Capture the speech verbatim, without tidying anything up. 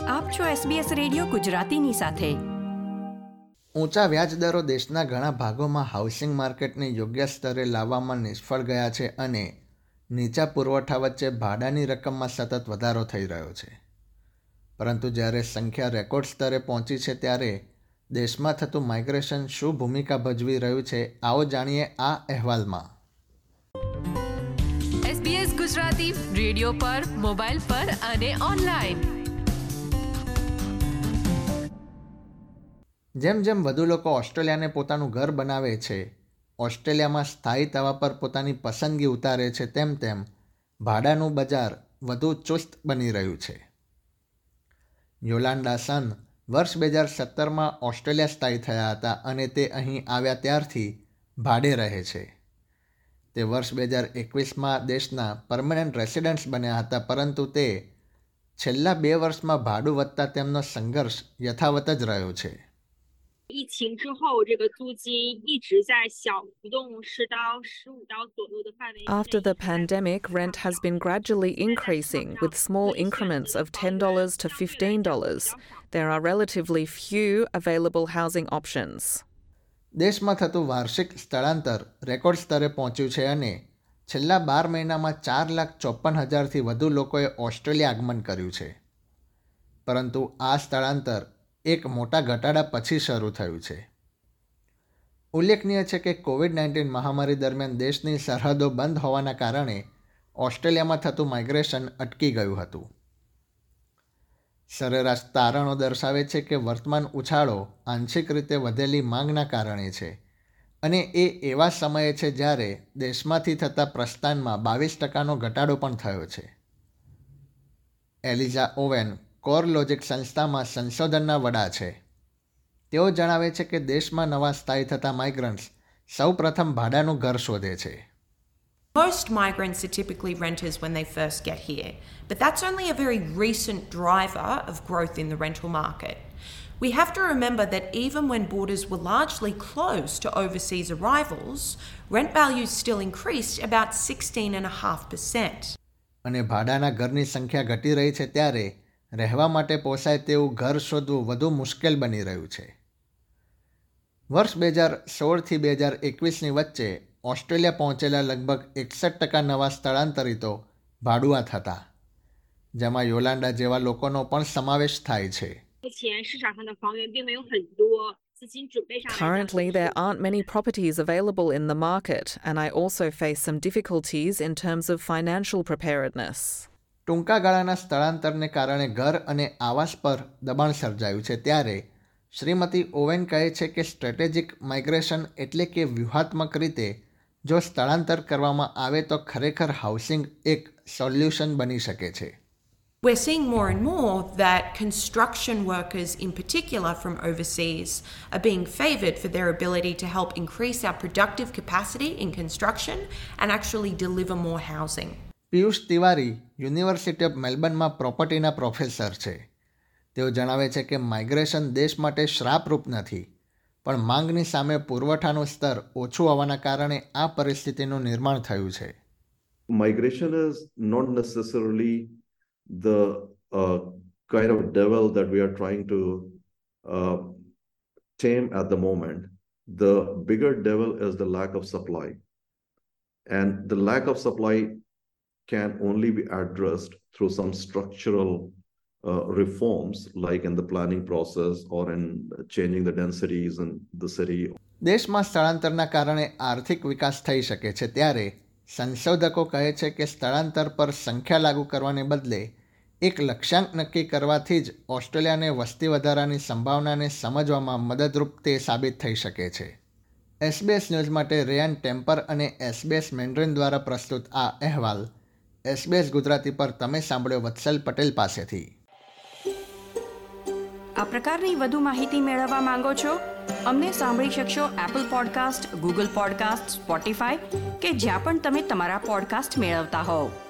આપ છો SBS radio ગુજરાતીની સાથે. ઊંચા વ્યાજદરો દેશના ઘણા ભાગોમાં હાઉસિંગ માર્કેટને યોગ્ય સ્તરે લાવવામાં નિષ્ફળ ગયા છે અને નીચા પુરવઠા વચ્ચે ભાડાની રકમમાં સતત વધારો થઈ રહ્યો છે. પરંતુ જ્યારે સંખ્યા રેકોર્ડ સ્તરે પહોંચી છે ત્યારે દેશમાં થતું માઇગ્રેશન શું ભૂમિકા ભજવી રહ્યું છે, આવો જાણીએ આ અહેવાલમાં. એસબીએસ ગુજરાતી રેડિયો પર, મોબાઈલ પર અને ઓનલાઈન. જેમ જેમ વધુ લોકો ઓસ્ટ્રેલિયાને પોતાનું ઘર બનાવે છે, ઓસ્ટ્રેલિયામાં સ્થાયી થવા પર પોતાની પસંદગી ઉતારે છે, તેમ તેમ ભાડાનું બજાર વધુ ચુસ્ત બની રહ્યું છે. યોલાન્ડા સન વર્ષ બે હજાર સત્તરમાં ઓસ્ટ્રેલિયા સ્થાયી થયા હતા અને તે અહીં આવ્યા ત્યારથી ભાડે રહે છે. તે વર્ષ બે હજાર એકવીસમાં દેશના પરમનન્ટ રેસિડન્ટ્સ બન્યા હતા, પરંતુ તે છેલ્લા બે વર્ષમાં ભાડું વધતા તેમનો સંઘર્ષ યથાવત જ રહ્યો છે. 疫情之后，这个租金一直在小浮动十到十五刀左右的范围。 After the pandemic, rent has been gradually increasing with small increments of ten dollars to fifteen dollars. There are relatively few available housing options. દેશમાં થતું વાર્ષિક સ્થળાંતર રેકોર્ડ સ્તરે પહોંચ્યું છે અને છેલ્લા બાર મહિનામાં ચાર લાખ ચોપન હજારથી વધુ લોકોએ ઓસ્ટ્રેલિયા આગમન કર્યું છે. પરંતુ આ સ્થળાંતર એક મોટા ઘટાડા પછી શરૂ થયું છે. ઉલ્લેખનીય છે કે કોવિડ નાઇન્ટીન મહામારી દરમિયાન દેશની સરહદો બંધ હોવાના કારણે ઓસ્ટ્રેલિયામાં થતું માઇગ્રેશન અટકી ગયું હતું. સરેરાશ તારણો દર્શાવે છે કે વર્તમાન ઉછાળો આંશિક રીતે વધેલી માંગના કારણે છે અને એ એવા સમયે છે જ્યારે દેશમાંથી થતા પ્રસ્થાનમાં બાવીસ ટકાનો ઘટાડો પણ થયો છે. એલિઝા ઓવેન કોરલોજિક સંસ્થામાં સંશોધનના વડા છે. તેઓ જણાવે છે કે દેશમાં નવા સ્થાયી થતા માઇગ્રન્ટ્સ સૌ પ્રથમ ભાડાનું ઘર શોધે છે. Most migrants are typically renters when they first get here, but that's only a very recent driver of growth in the rental market. We have to remember that even when borders were largely closed to overseas arrivals, rent values still increased about sixteen point five percent. અને ભાડાના ઘરની સંખ્યા ઘટી રહી છે ત્યારે રહેવા માટે પોસાય તેવું ઘર શોધવું વધુ મુશ્કેલ બની રહ્યું છે. વર્ષ બે હજાર સોળથી બે હજાર એકવીસની વચ્ચે ઓસ્ટ્રેલિયા પહોંચેલા લગભગ એકસઠ ટકા નવા સ્થળાંતરિતો ભાડુઆત હતા, જેમાં યોલાન્ડા જેવા લોકોનો પણ સમાવેશ થાય છે. Currently, there aren't many properties available in the market, and I also face some difficulties in terms of financial preparedness. ટૂંકા ગાળાના સ્થળાંતરને કારણે ઘર અને આવાસ પર દબાણ સર્જાયું છે ત્યારે શ્રીમતી ઓવેન કહે છે કે સ્ટ્રેટેજિક માઇગ્રેશન એટલે કે વ્યૂહાત્મક રીતે જો સ્થળાંતર કરવામાં આવે તો ખરેખર હાઉસિંગ એક સોલ્યુશન બની શકે છે. We're seeing more and more that construction workers in particular from overseas are being favoured for their ability to help increase our productive capacity in construction and actually deliver more housing. Piyush Tiwari university of મેલબર્નમાં પ્રોપર્ટીના professor છે. તેઓ જણાવે છે કે migration દેશ માટે શ્રાપરૂપ નથી, પણ માંગની સામે પુરવઠાનું સ્તર ઓછું હોવાના કારણે આ પરિસ્થિતિનું ନିର୍માણ થયું છે. Migration is not necessarily the uh, kind of devil that we are trying to uh, tame at the moment. The bigger devil is the lack of supply. And the lack of supply can only be addressed through some structural uh, reforms, like in the planning process or in changing the densities in the city. દેશમાં સ્થળાંતરના કારણે આર્થિક વિકાસ થઈ શકે છે ત્યારે સંશોધકો કહે છે કે સ્થળાંતર પર સંખ્યા લાગુ કરવાને બદલે એક લક્ષ્યાંક નક્કી કરવાથી જ ઓસ્ટ્રેલિયાને વસ્તી વધારાની સંભાવનાને સમજવામાં મદદરૂપ તે સાબિત થઈ શકે છે. એસબીએસ ન્યૂઝ માટે રેયાન ટેમ્પર અને એસબીએસ મેન્ડરિન દ્વારા પ્રસ્તુત આ અહેવાલ એસબીએસ ગુજરાતી પર તમે સાંભળ્યો વત્સલ પટેલ પાસેથી. આ પ્રકારની વધુ માહિતી મેળવવા માંગો છો? અમને સાંભળી શકશો Apple podcast, Google podcast, Spotify કે જ્યાં પણ તમે તમારા પોડકાસ્ટ મેળવતા હોવ.